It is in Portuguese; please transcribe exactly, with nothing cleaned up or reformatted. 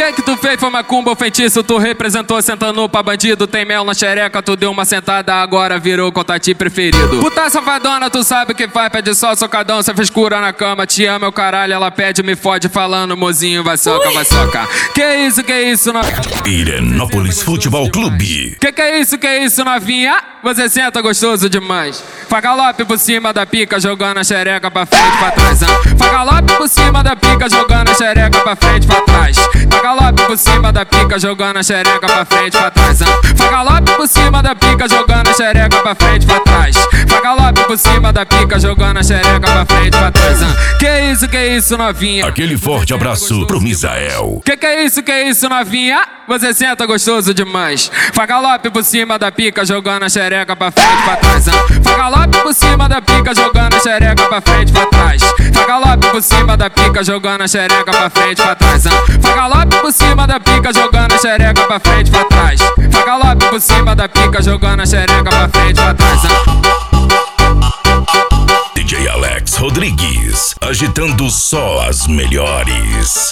que que tu fez? Foi macumba ou feitiço? Tu representou sentando pra bandido. Tem mel na xereca, tu deu uma sentada, agora virou contatinho preferido. Puta safadona, tu sabe o que faz, pede só socadão. Cê fez cura na cama, te ama, meu caralho. Ela pede, me fode, falando, mozinho, vai soca, vai soca. Que isso, que isso, novinha? Pirenópolis Futebol Clube. Que que é isso, que é isso, novinha? Você senta gostoso demais. Faz galope por cima da pica, jogando a xereca pra frente, pra trás. Faz galope por cima da pica, jogando a xereca pra frente, pra trás. Faz galope por cima da pica, jogando a xereca pra frente, pra trás. Faz galope por cima da pica, jogando a xereca pra frente, pra trás. Faz galope por cima da pica, jogando a xereca pra frente, pra trás. Que isso, que isso, novinha? Aquele forte abraço pro Misael. Que que é isso, que é isso, novinha? Você senta gostoso demais. Faz galope por cima da pica, jogando a xereca pra frente, pra trás. Faz galope por cima da pica, jogando a xereca pra frente, pra trás. Faz galope por cima da pica, jogando a xereca pra frente, pra trás. Faz galope por cima da pica, jogando a xereca pra frente, pra trás. Faz galope por cima da pica, jogando a xereca pra frente, pra trás. D J Alex Rodrigues, agitando só as melhores.